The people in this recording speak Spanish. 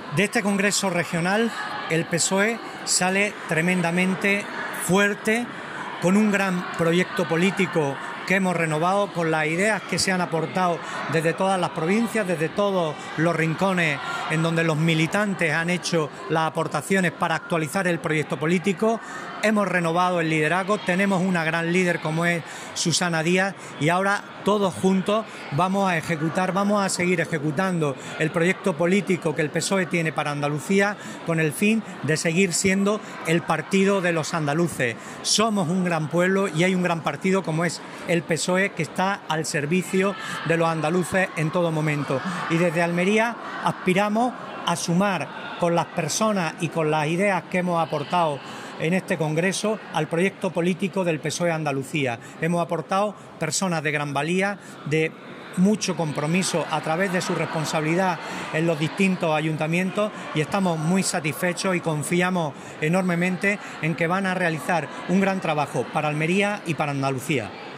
De este Congreso Regional, el PSOE sale tremendamente fuerte, con un gran proyecto político que hemos renovado, con las ideas que se han aportado desde todas las provincias, desde todos los rincones en donde los militantes han hecho las aportaciones para actualizar el proyecto político. Hemos renovado el liderazgo, tenemos una gran líder como es Susana Díaz, y ahora todos juntos vamos a seguir ejecutando el proyecto político que el PSOE tiene para Andalucía, con el fin de seguir siendo el partido de los andaluces. Somos un gran pueblo y hay un gran partido como es el PSOE, que está al servicio de los andaluces en todo momento. Y desde Almería aspiramos a sumar con las personas y con las ideas que hemos aportado en este Congreso al proyecto político del PSOE Andalucía. Hemos aportado personas de gran valía, de mucho compromiso a través de su responsabilidad en los distintos ayuntamientos, y estamos muy satisfechos y confiamos enormemente en que van a realizar un gran trabajo para Almería y para Andalucía.